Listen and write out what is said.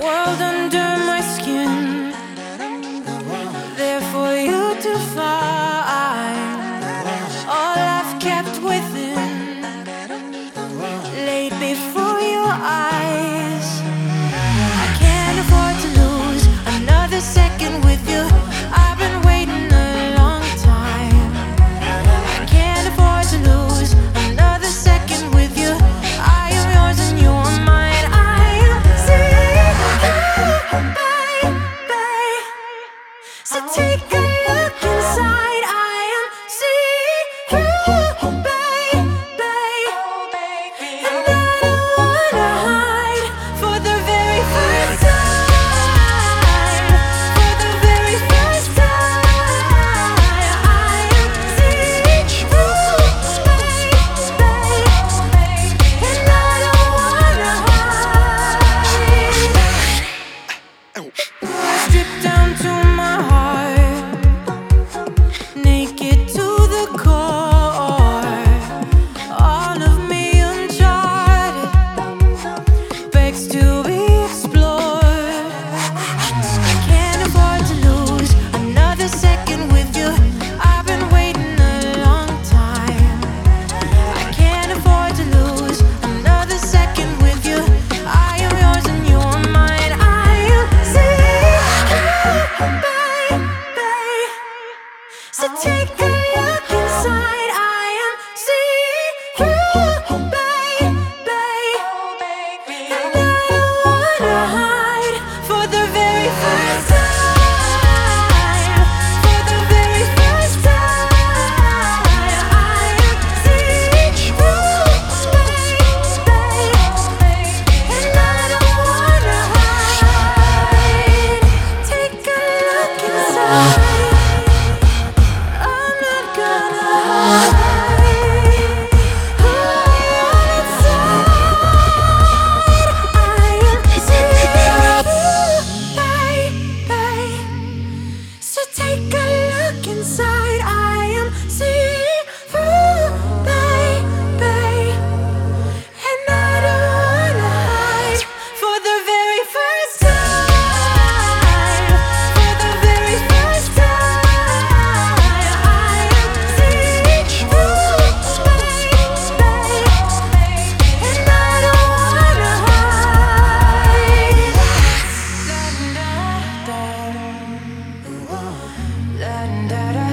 world under my skin, there for you to find. All I've kept within, laid before your eyes. I can't afford to lose another second with you. I've been waiting a long time. I can't afford to lose another second with you. I am yours and you are mine. I am baby. So take a look inside. I am see-through, baby. And I don't wanna hide for the very first time. For the very first time, I am see-through, baby. And I don't wanna hide. Stripped down to my heart, naked to the core. All of me uncharted, begs to be explored. I can't afford to lose another second with you. I've been waiting a long time. I can't afford to lose another second with you. I am yours and you are mine. I am see-through, baby. So take a look inside. I am see-through, baby. And I don't wanna hide for the very first time. For the very first time, I am see-through, baby. And I don't wanna hide. Take a look inside. I'm not gonna hide who I am inside. I am see-through, baby. So take a look inside. I am see-through, baby. And I don't wanna hide for the very first time. For the very first time, I am see-through, baby. And I don't wanna hide. La da da da.